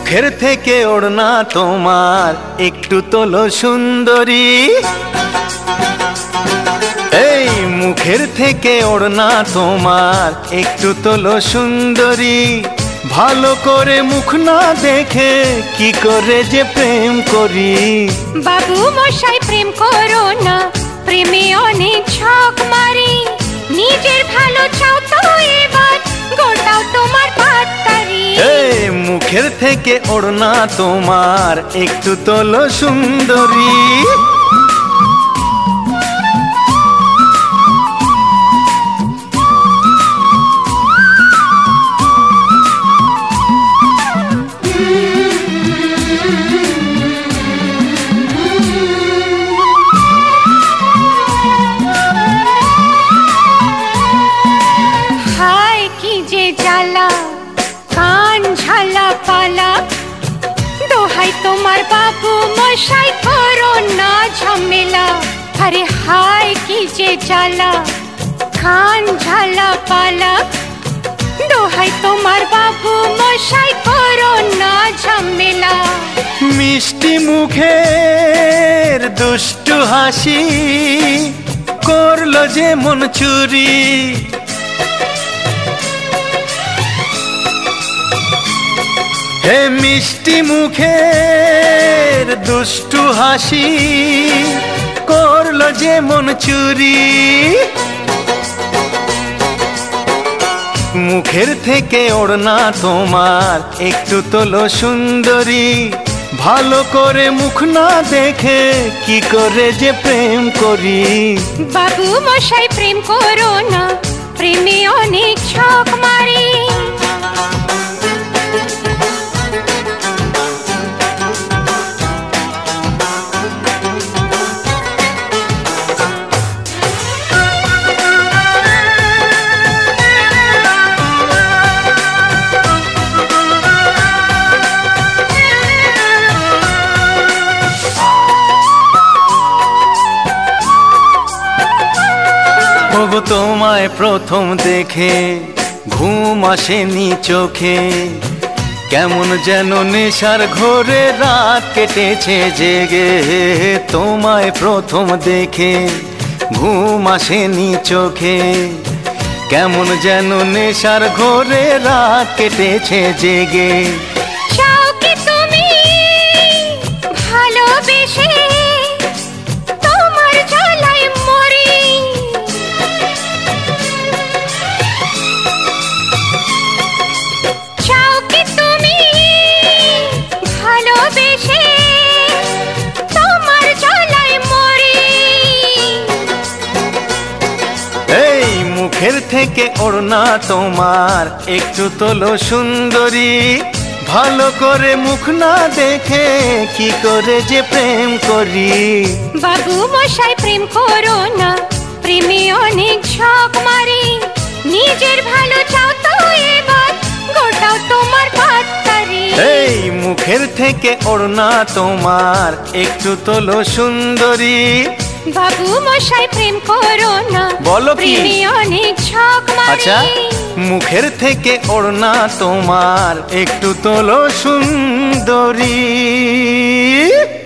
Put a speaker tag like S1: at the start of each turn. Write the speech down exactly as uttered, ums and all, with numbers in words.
S1: মুখের থেকে ওড়না তোমার একটু তোলো সুন্দরী। এই মুখের থেকে ওড়না তোমার একটু তোলো সুন্দরী। ভালো করে মুখ না দেখে কি করে যে প্রেম করি।
S2: বাবু মশাই প্রেম করো না, প্রেমে অনেক ছক মারি। নিজের ভালো চাও তো এবার গোটাও তোমার পাত্তারি।
S1: এই মুখের থেকে ওড়না তোমার একটু তোলো সুন্দরী।
S2: কান ঝালা পালা দোহাই তোমার বাবু মশাই করো না ঝামেলা। আরে হায় কি যে জ্বালা, কান ঝালা পালা দোহাই তোমার বাবু মশাই করো না ঝামেলা।
S1: মিষ্টি মুখের দুষ্টু হাসি করলো যে মন চুরি। হে মিষ্টি মুখের দুষ্টু হাসি করলো যে মন চুরি। মুখের থেকে ওড়না তোমার একটু তোলো সুন্দরী। ভালো করে মুখ না দেখে কি করে যে প্রেম করি।
S2: বাবু মশাই প্রেম করো না, প্রেমে অনেক ছক মারি।
S1: ওগো তোমায় প্রথম দেখে ঘুম আসেনি চোখে। কেমন যেন নেশার ঘোরে রাত কেটেছে জেগে। তোমায় প্রথম দেখে ঘুম আসেনি চোখে। কেমন যেন নেশার ঘোরে রাত কেটেছে জেগে।
S2: চাও কি তুমি ভালোবেসে তোমার জ্বালায় মরি। চাও কি তুমি ভালোবেসে তোমার জ্বালায় মরি।
S1: এই মুখের থেকে ওড়না তোমার একটু তোলো সুন্দরী। ভালো করে মুখ না দেখে কি করে যে প্রেম করি।
S2: বাবু মশাই প্রেম করো না, প্রেমে অনেক ছক মারি। নিজের ভালো চাও তো এবার গোটাও তোমার পাত্তারি।
S1: এই মুখের থেকে ওড়না তোমার একটু তোলো সুন্দরী।
S2: বাবু মশাই প্রেম করো না,
S1: বলো কি?
S2: প্রেমে অনেক ছক মারি।
S1: আচ্ছা মুখের থেকে ওড়না তোমার একটু তোলো সুন্দরী।